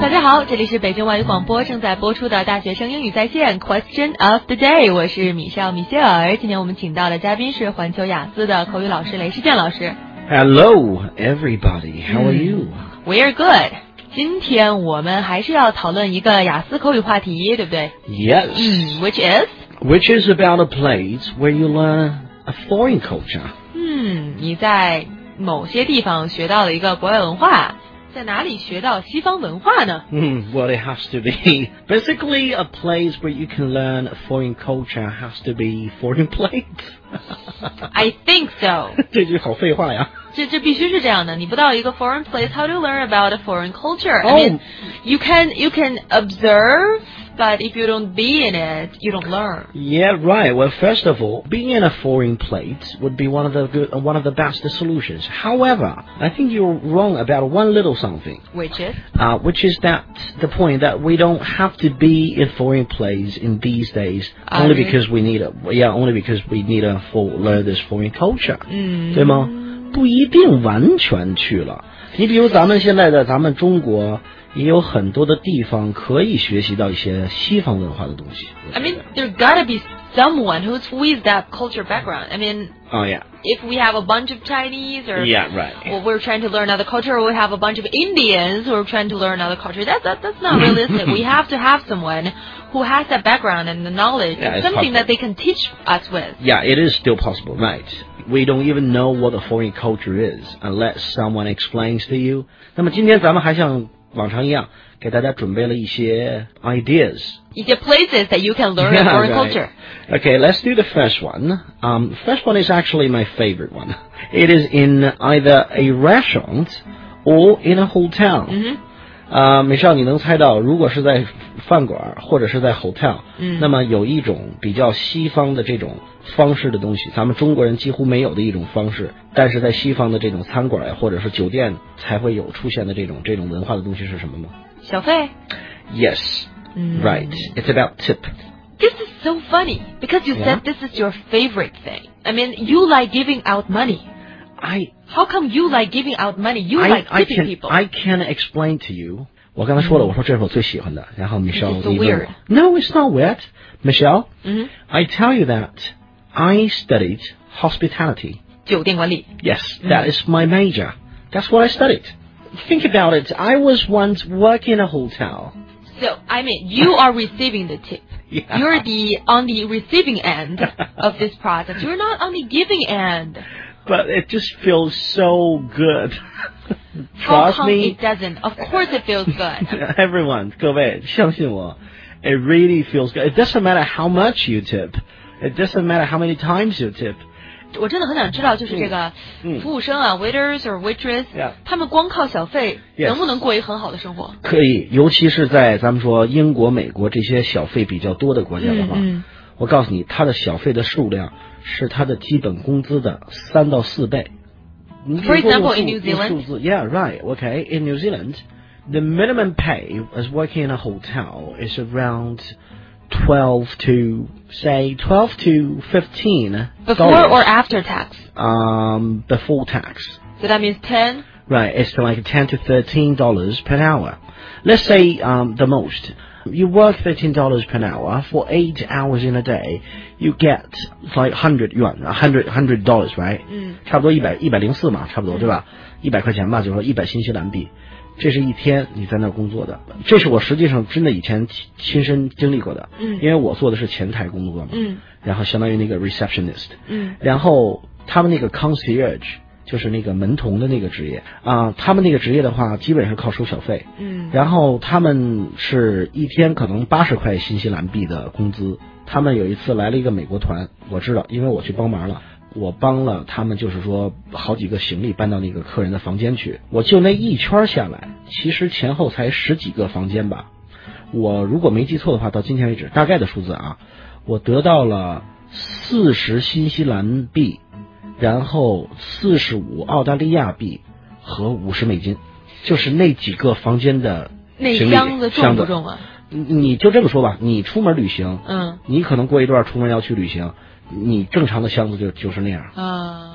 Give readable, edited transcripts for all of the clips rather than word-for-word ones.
大家好，这里是北京外语广播正在播出的大学生英语在线 Question of the Day， 我是米歇尔。今天我们请到的嘉宾是环球雅思的口语老师雷世健老师。 Hello, everybody. How are you? We're good. 今天我们还是要讨论一个雅思口语话题，对不对？ Yes. Which is about a place where you learn a foreign culture. 你在某些地方学到了一个国外文化，在哪里学到西方文化呢？ Well, it has to be. Basically, a place where you can learn a foreign culture has to be foreign plates. I think so. 这句好废话呀。 这必须是这样的，你不到一个 foreign place, how to learn about a foreign culture? I mean, you can observe, but if you don't be in it, you don't learn. Yeah, right. Well, first of all, being in a foreign plate would be one of the best solutions. However, I think you're wrong about one little something. Which is? Which is that the point that we don't have to be in foreign plates in these days only because we need to learn this foreign culture. 对吗？不一定完全去了。你比如咱们中国也有很多的地方可以学习到一些西方文化的东西。 I mean, there gotta be someone who's with that culture background. I mean, if we have a bunch of Chinese or or we're trying to learn another culture, or we have a bunch of Indians who are trying to learn another culture, that's not realistic. We have to have someone who has that background and the knowledge, something that they can teach us with. Yeah, it is still possible, right? We don't even know what a foreign culture is unless someone explains to you. 那么今天咱们还像往常一样，给大家准备了一些 ideas. 一些 places that you can learn a foreign culture. Okay, let's do the first one. First one is actually my favorite one. It is in either a restaurant or in a hotel. 美少，你能猜到，如果是在饭馆或者是在 hotel，那么有一种比较西方的这种方式的东西，咱们中国人几乎没有的一种方式，但是在西方的这种餐馆或者是酒店才会有出现的这种文化的东西是什么吗？ 小费。 Yes, right. It's about tip. This is so funny because you said this is your favorite thing. I mean, you like giving out money. How come you like giving out money? You like tipping people. I can explain to you. 我刚才说了，我说这是我最喜欢的。然后 Michelle, It's so weird. No, it's not weird. Michelle, I tell you that I studied hospitality. 酒店管理。 Yes, that is my major. That's what I studied. Think about it. I was once working in a hotel. So, I mean, you are receiving the tip. Yeah. You're on the receiving end of this process. You're not on the giving end. But it just feels so good. How Trust come me. it doesn't? Of course it feels good. Everyone, 各位，相信我, it really feels good. It doesn't matter how much you tip. It doesn't matter how many times you tip. 我真的很想知道，就是这个服务生啊 waiters or waitress， 他们光靠小费能不能过一个很好的生活？ 可以，尤其是在咱们说英国、美国这些小费比较多的国家的话，我告诉你，他的小费的数量是他的基本工资的3到4倍。 For example, in New Zealand? 数字 Yeah, right. Okay. In New Zealand, the minimum pay as working in a hotel is around 12 to 15 Before or after tax? Before tax. So that means 10? Right, it's like $10 to $13 per hour. Let's say the most. You work $13 per hour for 8 hours in a day. You get like 100 yuan, $100, right? 差不多104嘛，差不多对吧？100块钱吧，就是说100新西兰币。这是一天你在那儿工作的，这是我实际上真的以前亲身经历过的，因为我做的是前台工作嘛，然后相当于那个 receptionist，然后他们那个 concierge 就是那个门童的那个职业啊，他们那个职业的话基本上靠收小费，然后他们是一天可能80块新西兰币的工资。他们有一次来了一个美国团，我知道，因为我去帮忙了。我帮了他们，就是说好几个行李搬到那个客人的房间去。我就那一圈下来，其实前后才10几个房间吧。我如果没记错的话，到今天为止，大概的数字啊，我得到了40新西兰币，然后45澳大利亚币和50美金，就是那几个房间的行李那箱子重不重啊？ 你就这么说吧，你出门旅行，你可能过一段出门要去旅行。你正常的箱子就是那样。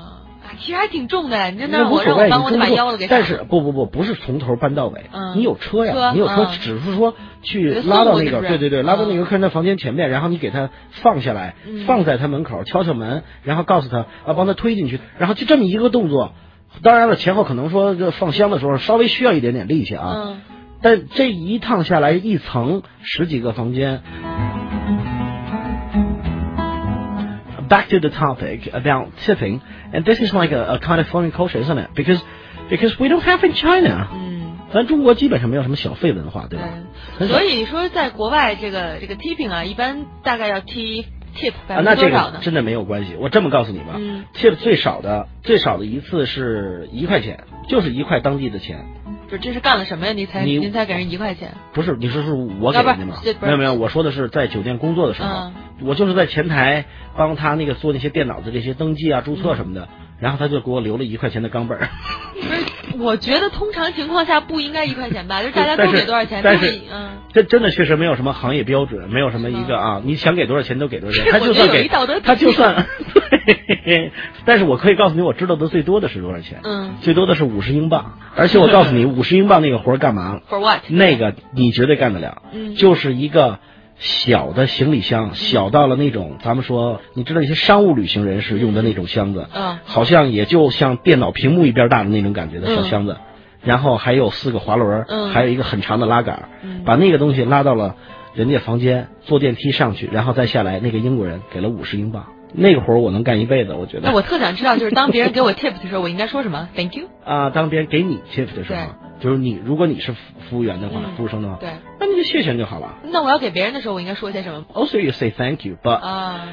其实还挺重的，你真的让我帮我把腰都给。 但是不是从头搬到尾，你有车呀，你有车，只是说去拉到那个，对，拉到那个客人的房间前面，然后你给他放下来，放在他门口，敲敲门，然后告诉他帮他推进去，然后就这么一个动作。当然了，前后可能说这放箱的时候稍微需要一点点力气啊，但这一趟下来一层10几个房间。Back to the topic about tipping, and this is like a kind of foreign culture, isn't it? Because we don't have in China. 咱中国基本上没有什么小费文化，对吧？ 所以说在国外这个 tipping 啊，一般大概要tip 那这个真的没有关系。我这么告诉你吧，tip 最少的一次是1块钱，就是1块当地的钱。 这是干了什么呀？您才给人1块钱？ 不是，你说是我给人家吗？没有，我说的是在酒店工作的时候，我就是在前台帮他那个做那些电脑的这些登记啊、注册什么的，然后他就给我留了1块钱的钢本。 不是，我觉得通常情况下不应该1块钱吧？就是大家都给多少钱？ 但是这真的确实没有什么行业标准，没有什么一个啊，你想给多少钱都给多少钱，他就算给，他就算。但是我可以告诉你，我知道的最多的是多少钱？最多的是50英镑，而且我告诉你，50英镑那个活干嘛 ？For what？ 那个你绝对干得了，就是一个小的行李箱，小到了那种咱们说，你知道一些商务旅行人士用的那种箱子，好像也就像电脑屏幕一边大的那种感觉的小箱子，然后还有4个滑轮，还有一个很长的拉杆，把那个东西拉到了人家房间，坐电梯上去，然后再下来，那个英国人给了50英镑。那个活我能干一辈子，我觉得。 那我特想知道，就是当别人给我 tip 的时候，我应该说什么 ？Thank you。 当别人给你 tip 的时候，就是如果你是服务员的话，服务生的话， 对， 那你就谢谢就好了。 那我要给别人的时候，我应该说些什么 ？Also, you say thank you, but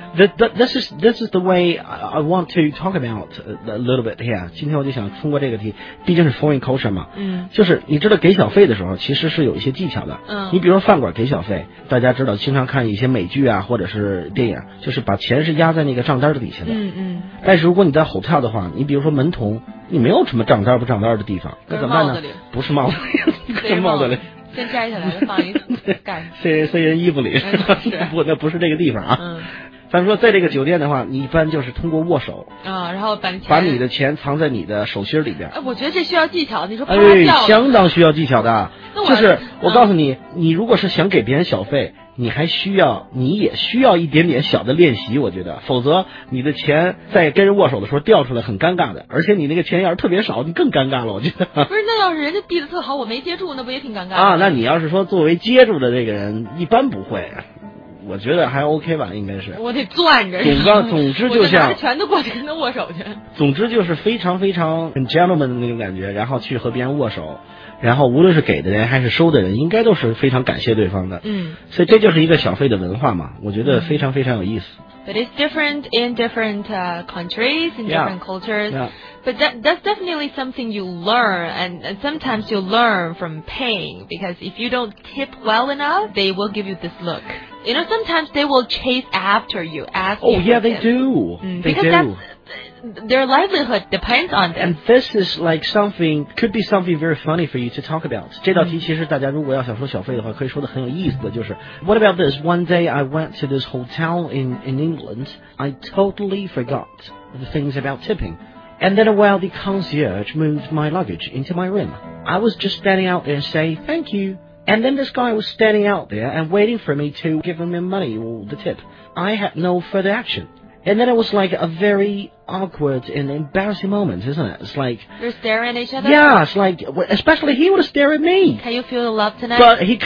this is the way I want to talk about a little bit here. 今天我就想通过这个题，毕竟是 foreign culture 嘛，就是你知道给小费的时候，其实是有一些技巧的。你比如说饭馆给小费，大家知道经常看一些美剧啊，或者是电影，就是把钱是压在那个账单的底下的。但是如果你在 hotel 的话，你比如说门童，你没有什么账单不账单的地方，那怎么办呢？不是帽子里，是帽子里。 先摘下来放一盖。 塞人衣服里，不，那不是这个地方啊。咱们说在这个酒店的话，你一般就是通过握手然后把你的钱藏在你的手心里边。 我觉得这需要技巧。你说相当需要技巧的。就是我告诉你，你如果是想给别人小费，你也需要一点点小的练习，我觉得，否则你的钱在跟人握手的时候掉出来很尴尬的，而且你那个钱要是特别少，你更尴尬了，我觉得。 不是，那要是人家递的特好，我没接住，那不也挺尴尬的啊？ 那你要是说作为接住的这个人，一般不会。我觉得还 OK 吧，应该是。 我得攥着。 总之就像全都过去跟他握手去。 总之就是非常非常很 gentleman 的那种感觉，然后去和别人握手，然后无论是给的人还是收的人，应该都是非常感谢对方的。所以这就是一个小费的文化嘛，我觉得非常非常有意思。 But it's different in different countries, in different cultures. But that's definitely something you learn, and sometimes you learn from paying, because if you don't tip well enough, they will give you this look. You know, sometimes they will chase after you, ask you. Oh, yeah, they do. They do. Their livelihood depends on them. And this is like could be something very funny for you to talk about. 这道题其实大家如果要想说小费的话，可以说的很有意思的就是 What about this? One day I went to this hotel in England. I totally forgot the things about tipping. And then while the concierge moved my luggage into my room, I was just standing out there and say thank you. And then this guy was standing out there and waiting for me to give him the money or the tip. I had no further action. And then it was like a very awkward and embarrassing moment, isn't it? It's like... You're staring at each other? Yeah, it's like... Especially he would stare at me. Can you feel the love tonight? But he...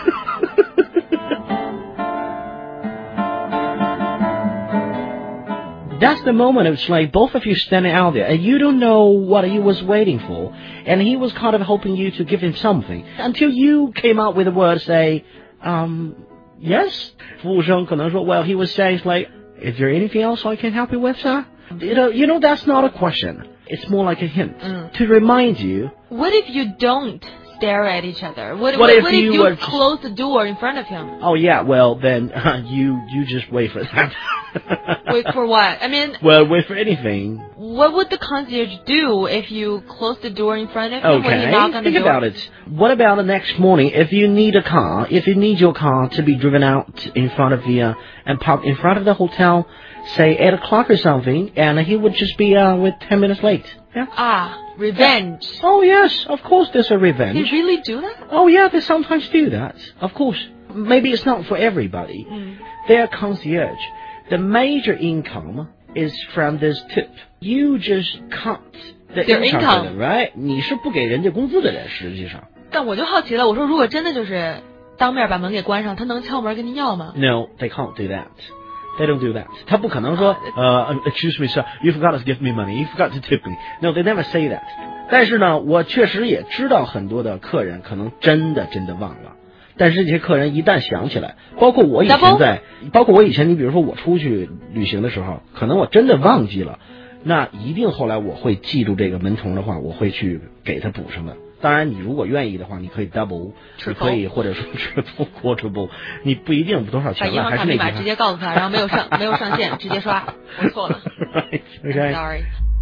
That's the moment. It's like both of you standing out there, and you don't know what he was waiting for, and he was kind of hoping you to give him something until you came out with a word, say, yes. 服务生可能说, well, he was saying like, is there anything else I can help you with, sir? You know, that's not a question. It's more like a hint to remind you. What if you don't stare at each other? What if you close the door in front of him? Oh yeah, well then you just wait for that. Wait for what? I mean... Well, wait for anything. What would the concierge do if you close the door in front of him when you knock on the door? Think about it. What about the next morning if you need a car, if you need your car to be driven out in front of the, and parked in front of the hotel, say 8 o'clock or something, and he would just be, with 10 minutes late. Yeah. Revenge. Yeah. Oh, yes, of course there's a revenge. They really do that? Oh, yeah, they sometimes do that. Of course. Maybe it's not for everybody. Their concierge, the major income is from this tip. You just cut their income, right? 你是不给人家工资的人，实际上。 但我就好奇了，我说如果真的就是当面把门给关上，他能敲门跟你要吗？ No, they can't do that. They don't do that. 他不可能说excuse me, sir, you forgot to give me money, you forgot to tip me. No, they never say that. 但是呢，我确实也知道很多的客人可能真的忘了。但是这些客人一旦想起来，包括我以前你比如说我出去旅行的时候，可能我真的忘记了，那一定后来我会记住这个门童的话，我会去给他补上的。当然，你如果愿意的话，你可以 double， 你可以或者说 triple quadruple， 你不一定多少钱了，还是那句话。把银行卡密码直接告诉他，然后没有上线，直接刷，我错了。Right, okay. Sorry.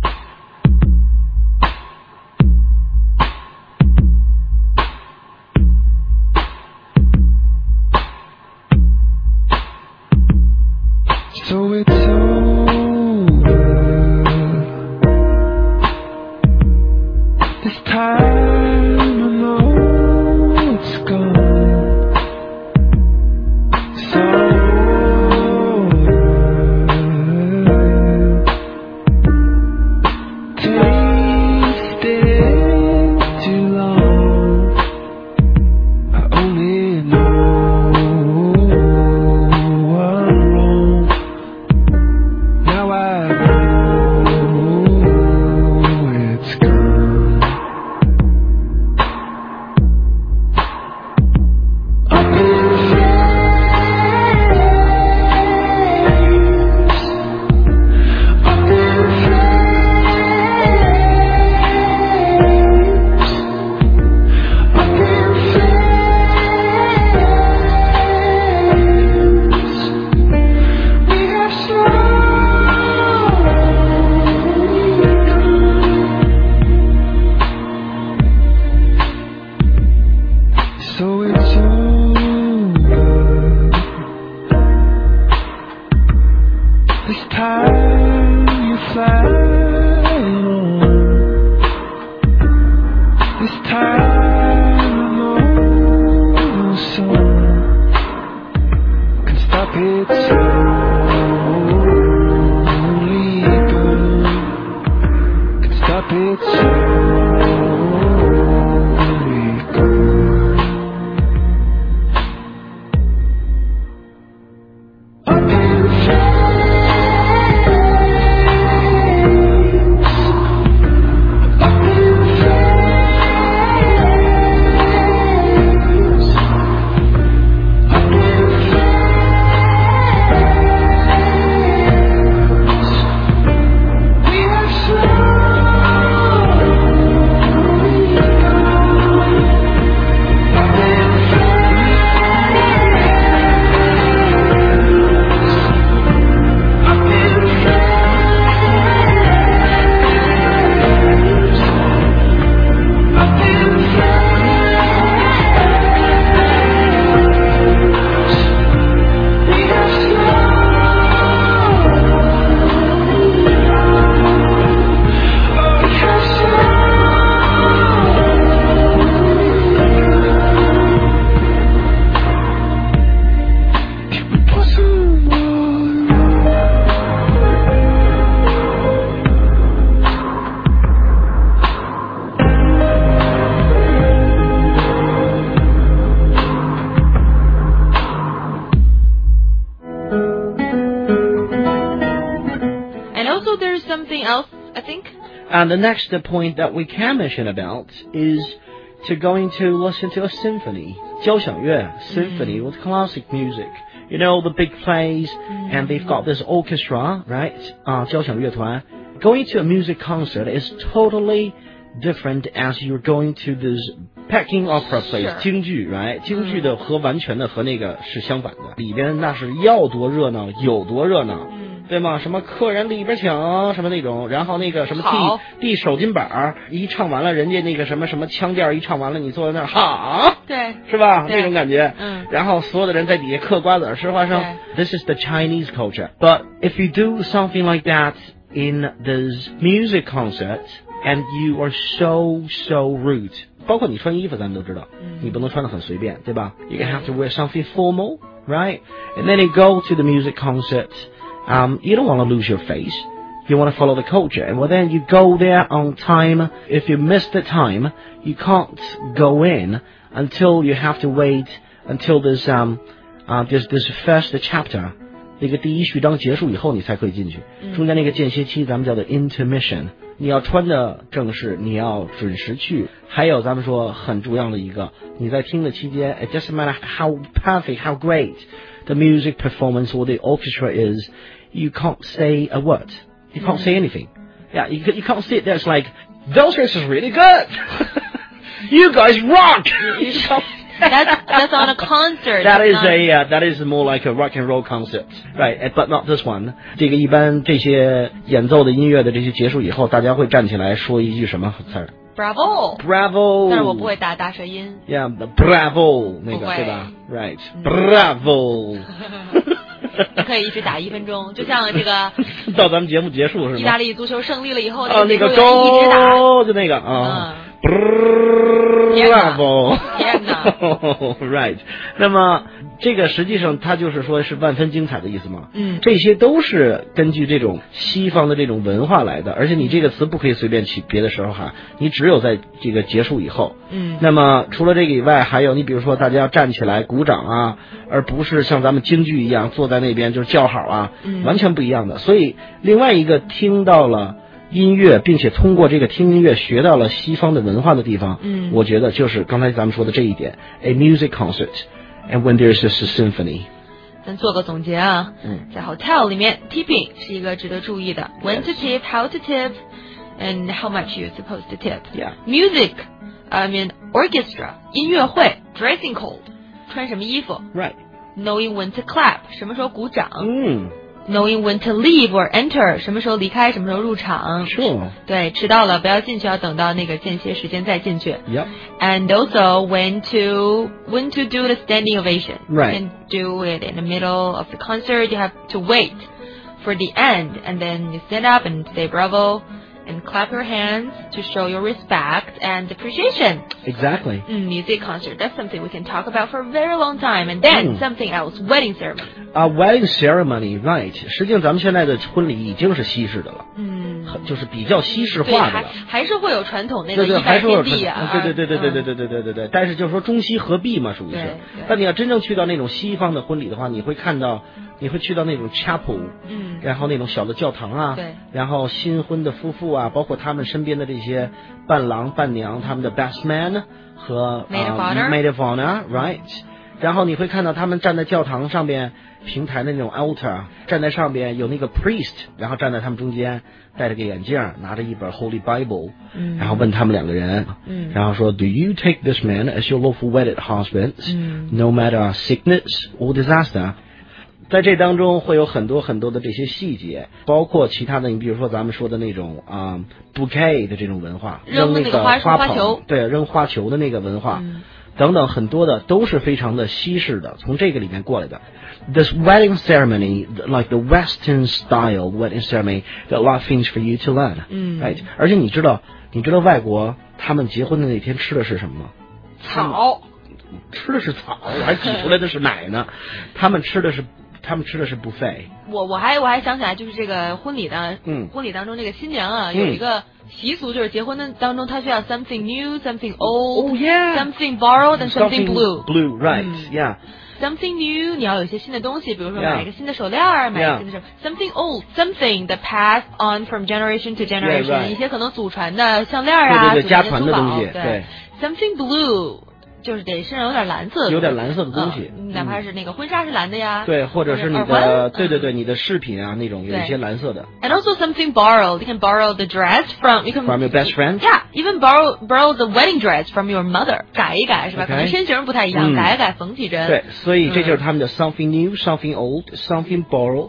So it's over. This time I know it's gone. So tasted too long. I only know I'm wrong. Now I know it's gone. Up in flames, up in flames, up in flames. We have so it's over. This time you fly alone. This time I know no song can stop it slowly burn. Can stop it slowly burn. Up in flames, up in flames, up in flames. We have slowly gone. Up in And also there's something else, I think. And the next point that we can mention about is to going to listen to a symphony, 交响乐, symphony with classic music. You know, the big plays, and they've got this orchestra, right? 交响乐团. Going to a music concert is totally different as you're going to this Peking opera place, 京剧 right? 京剧的和完全的和那个是相反的，里边那是要多热闹有多热闹。 对吗？什么客人里边请什么那种，然后那个什么递手巾板一唱完了，人家那个什么什么腔调一唱完了，你坐在那儿好， 对， 是吧？那种感觉，然后所有的人在底下嗑瓜子吃花生。This is the Chinese culture. But if you do something like that in this music concert and you are so rude, 包括你穿衣服咱们都知道，你不能穿得很随便，对吧？ You can have to wear something formal, right? And then you go to the music concert, you don't want to lose your face. You want to follow the culture. And well, then you go there on time. If you miss the time, you can't go in until you have to wait until this first chapter. 那个第一序章结束以后你才可以进去，中间那个间歇期咱们叫做 intermission。你要穿的正式，你要准时去。还有咱们说很重要的一个，你在听的期间 ，it doesn't matter how perfect, how great the music performance or the orchestra is, you can't say a word. You can't say anything. Yeah, you can't sit there. It's like, those guys is really good. You guys rock. That's on a concert. That is more like a rock and roll concert, right? But not this one. 这个一般这些演奏的音乐的这些结束以后，大家会站起来说一句什么词儿 ？Bravo. 但是我不会打大舌音。 Yeah, bravo 那个对吧 ？Right, bravo. 你可以一直打1分钟，就像这个到咱们节目结束是吗？ 意大利足球胜利了以后， 那个勾一直打， 就那个Bravo 天哪 Right 那么这个实际上它就是说是万分精彩的意思吗？这些都是根据这种西方的这种文化来的，而且你这个词不可以随便起，别的时候喊，你只有在这个结束以后。那么除了这个以外，还有你比如说大家要站起来鼓掌啊，而不是像咱们京剧一样坐在那边就是叫好啊，完全不一样的。所以另外一个听到了音乐，并且通过这个听音乐学到了西方的文化的地方，我觉得就是刚才咱们说的这一点 ，a music concert and when there's a symphony。 咱做个总结啊，在 hotel 里面 tipping 是一个值得注意的 ，when to tip, how to tip, and how much you're supposed to tip. Yeah. Music, I mean orchestra 音乐会 dressing code 穿什么衣服 Right. Knowing when to clap 什么时候鼓掌Knowing when to leave or enter 什么时候离开什么时候入场 Sure. 对，迟到了不要进去，要等到那个间歇时间再进去 Yep. And also when to do the standing ovation Right. You can do it in the middle of the concert. You have to wait for the end and then you stand up and say bravo and clap your hands to show your respect and appreciation. Exactly. Music concert, that's something we can talk about for a very long time. And then something else, wedding ceremony. Wedding ceremony, right. 实际上咱们现在的婚礼已经是西式的了。就是比较西式化的了。 还是会有传统那个一拜天地啊。 对。但是就是说中西合璧嘛，属于是。但你要真正去到那种西方的婚礼的话，你会去到那种 chapel，然后那种小的教堂啊， 对， 然后新婚的夫妇啊，包括他们身边的这些伴郎伴娘，他们的 best man 和 maid of honor, right？ 然后你会看到他们站在教堂上边平台的那种 altar， 站在上边有那个 priest， 然后站在他们中间，戴着个眼镜，拿着一本 Holy Bible，然后问他们两个人，然后说 Do you take this man as your lawful wedded husband, no matter sickness or disaster？在这当中会有很多很多的这些细节，包括其他的，你比如说咱们说的那种bouquet 的这种文化， 扔那个花球， 对，扔花球的那个文化，等等很多的都是非常的西式的，从这个里面过来的。This wedding ceremony, like the Western style wedding ceremony, there are a lot of things for you to learn, right? 而且你知道外国他们结婚的那天吃的是什么吗？ 草。 吃的是草，我还挤出来的是奶呢。他们吃的是 buffet。 我还想起来，就是这个婚礼的，婚礼当中这个新娘啊，有一个习俗，就是结婚的当中，她需要 something new, something old, something borrowed, and something blue. Blue, right? Yeah. Something new， 你要有一些新的东西，比如说买一个新的手链，买一个新的something old, something that passed on from generation to generation， 一些可能祖传的项链啊， 对，家传的东西， 对。Something blue。就是得身上有点蓝色的， 有点蓝色的东西， 哪怕是那个婚纱是蓝的呀， 对，或者是你的，对，你的饰品啊那种有一些蓝色的。 And also something borrowed. You can borrow the dress from your best friend. Yeah, even borrow the wedding dress from your mother. 改一改是吧？可能身形不太一样，改一改缝几针。 对，所以这就是他们的 something new, something old, something borrowed,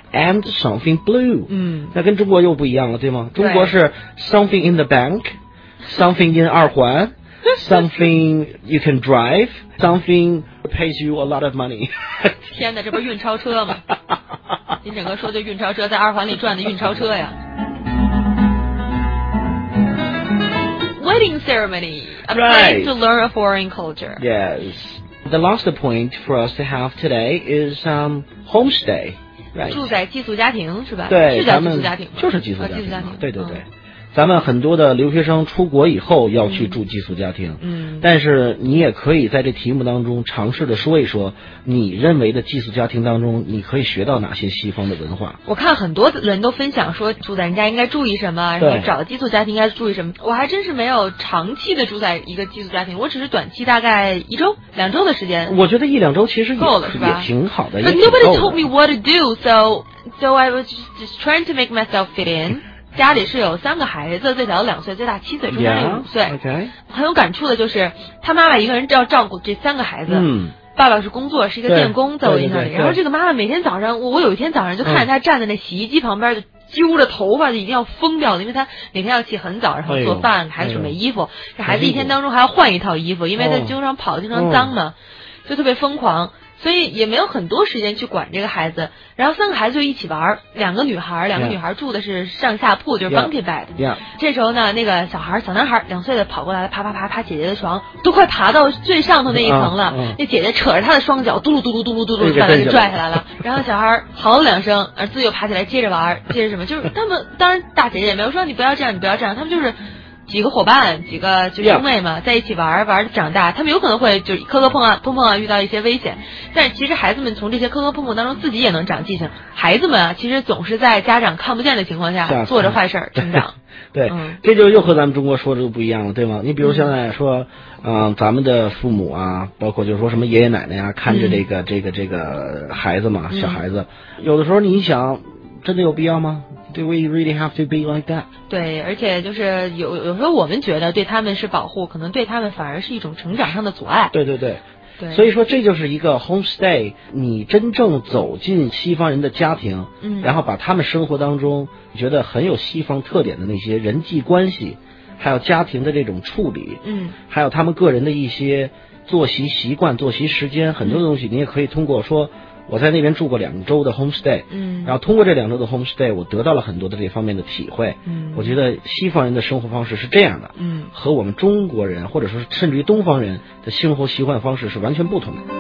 and something blue。那跟中国又不一样了，对吗？中国是 something in the bank， something in 二环，something you can drive， something pays you a lot of money 。 天哪，这不是运钞车吗？你整个说的运钞车，在二环里转的运钞车呀。Wedding ceremony, a place to learn a foreign culture. Yes. The last point for us to have today is homestay. Right. 住在寄宿家庭是吧？ 对， 是叫寄宿家庭吗？ 就是寄宿家庭。对对对。咱们很多的留学生出国以后要去住寄宿家庭，但是你也可以在这题目当中尝试的说一说，你认为的寄宿家庭当中，你可以学到哪些西方的文化？ 我看很多人都分享说，住在人家应该注意什么，然后找寄宿家庭应该注意什么。我还真是没有长期的住在一个寄宿家庭，我只是短期大概1周、2周的时间。 我觉得1-2周其实够了，是吧？ 也挺好的。 But nobody told me what to do, so I was just trying to make myself fit in. 家里是有3个孩子，最小的2岁，最大7岁，中间5岁。 Okay. 很有感触的就是他妈妈一个人要照顾这3个孩子。爸爸是工作，是一个电工，在我印象里。然后这个妈妈每天早上，我有一天早上就看着她站在那洗衣机旁边，就揪着头发，就一定要疯掉了，因为她每天要起很早，然后做饭，给孩子准备衣服。这孩子一天当中还要换一套衣服，因为他经常跑，经常脏嘛，就特别疯狂。所以也没有很多时间去管这个孩子，然后3个孩子就一起玩，2个女孩住的是上下铺，就是 bunk bed。这时候呢，那个小男孩2岁的跑过来了，爬姐姐的床，都快爬到最上头那一层了。那姐姐扯着他的双脚，嘟噜嘟噜嘟噜嘟噜，把他给拽下来了。然后小孩嚎了2声，儿子又爬起来接着玩，接着什么，就是他们当然大姐姐也没有说你不要这样，你不要这样，他们就是几个伙伴，几个就兄妹嘛，在一起玩长大。他们有可能会就是磕磕碰碰遇到一些危险，但是其实孩子们从这些磕磕碰碰当中自己也能长记性。孩子们啊，其实总是在家长看不见的情况下做着坏事成长。 对，这就又和咱们中国说的不一样了，对吗？你比如现在说，咱们的父母啊，包括就是说什么爷爷奶奶啊，看着这个孩子嘛，小孩子，有的时候你想，真的有必要吗？Do we really have to be like that？ 对，而且就是有时候我们觉得对他们是保护，可能对他们反而是一种成长上的阻碍。 对。所以说这就是一个 homestay， 你真正走进西方人的家庭，然后把他们生活当中觉得很有西方特点的那些人际关系，还有家庭的这种处理，还有他们个人的一些作息习惯、作息时间，很多东西你也可以通过说。我在那边住过2周的 homestay，然后通过这2周的 homestay， 我得到了很多的这方面的体会。我觉得西方人的生活方式是这样的，和我们中国人或者说甚至于东方人的生活习惯方式是完全不同的。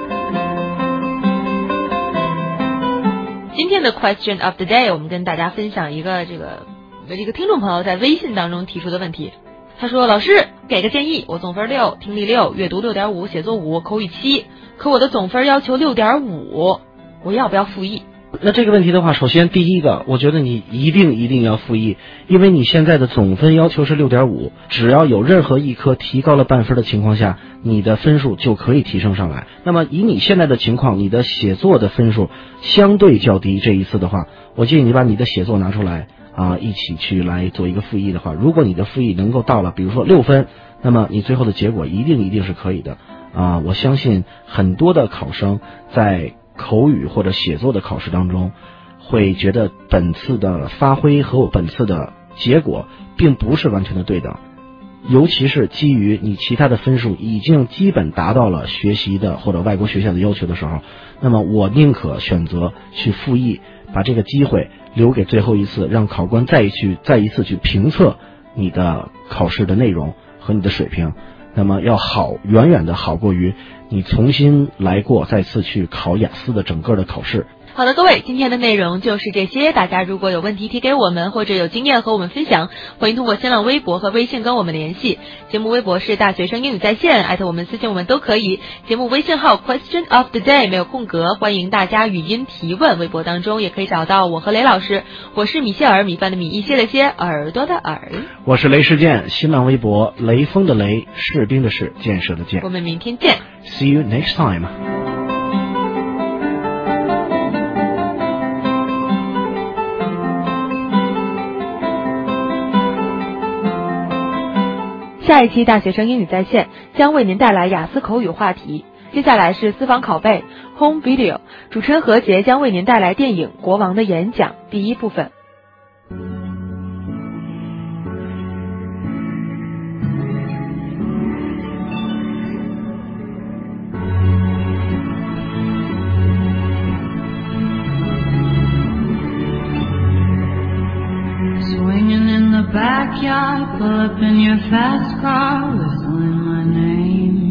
今天的 question of the day， 我们跟大家分享一个这个听众朋友在微信当中提出的问题。他说：“老师给个建议，我总分6，听力6，阅读6.5，写作5，口语7，可我的总分要求6.5。”我要不要复议？ 那这个问题的话，首先第一个，我觉得你一定要复议，因为你现在的总分要求是6.5，只要有任何一科提高了半分的情况下，你的分数就可以提升上来。那么以你现在的情况，你的写作的分数相对较低，这一次的话，我建议你把你的写作拿出来一起去来做一个复议的话，如果你的复议能够到了比如说6分，那么你最后的结果一定是可以的我相信很多的考生在口语或者写作的考试当中会觉得本次的发挥和我本次的结果并不是完全的对等，尤其是基于你其他的分数已经基本达到了学习的或者外国学校的要求的时候，那么我宁可选择去复议，把这个机会留给最后一次，让考官再一次去评测你的考试的内容和你的水平，那么要好，远远的好过于你重新来过，再次去考雅思的整个的考试。 好的，各位，今天的内容就是这些。大家如果有问题提给我们，或者有经验和我们分享，欢迎通过新浪微博和微信跟我们联系。节目微博是大学生英语在线，艾特我们私信我们都可以。节目微信号 question of the day 没有空格，欢迎大家语音提问。微博当中也可以找到我和雷老师，我是米歇尔，米饭的米，一些的些，耳朵的耳。 我是雷世健，新浪微博雷锋的雷，士兵的士，建设的建。 我们明天见。 See you next time。 下一期大学生英语在线将为您带来雅思口语话题。 接下来是私房拷贝 Home Video， 主持人何洁将为您带来电影《国王的演讲》第一部分。 Swinging in the backyard, pull up in your fast car, whistling my name.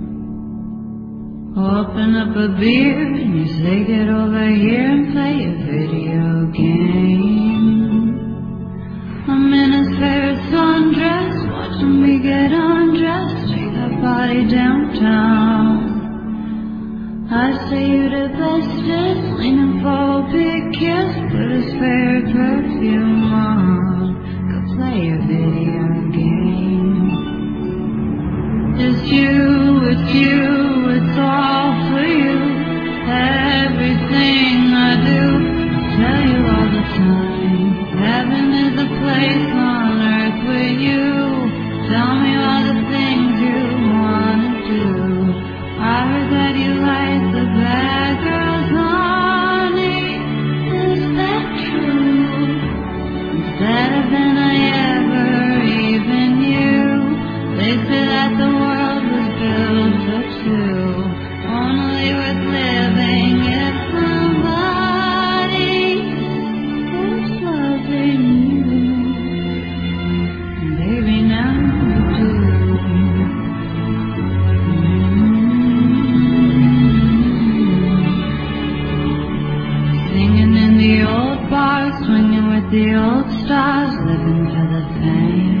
Open up a beer and you say get over here and play a video game. I'm in his favorite sundress, watching me get undressed, take that body downtown. I say you the bestest, leaning for a big kiss, put his favorite perfume on, go play a video game. It's you, it's all for you, everything I do, tell you all the time, heaven is a place on earth with you, tell me all the things you wanna do, I heard that you like the bad girls, honey, is that true, it's better than I ever even knew, they say that the world was built for two, only worth living if somebody was loving you, and baby now you do. Singing in the old bars, swinging with the old stars, living for the fame.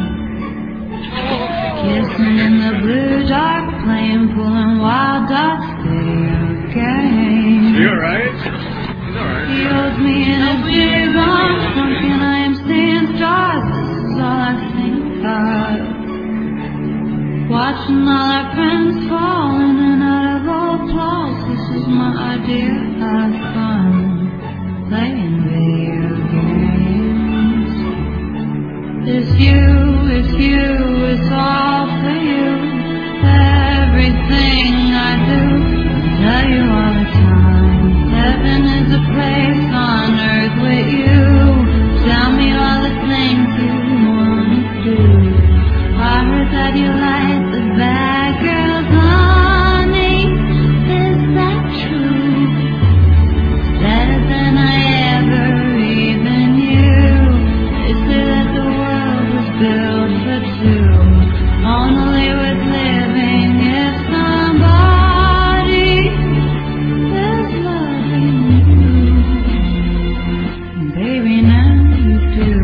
Kissing in the blue dark, playing pool and wild dogs, video games. You alright? He's alright. He holds me in his big arms, thinking I am seeing stars. This is all I think of. Watching all our friends fall in and out of applause. This is my idea of fun, playing video games. It's you, it's all for you, everything I do, tell you all the time, heaven is a place on earth with you, tell me all the things you wanna do, I heard that you like the bad girls, honey, is that true, it's better than I ever even knew, they say that the world was built for two, only worth living if somebody is loving you, and baby now you do.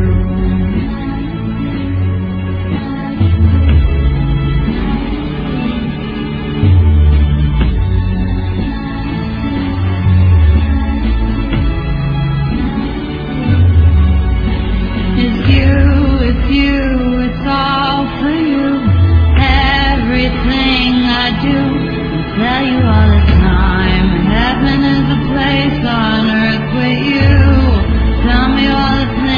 It's all for you, everything I do, I tell you all the time, heaven is a place on earth with you, tell me all the things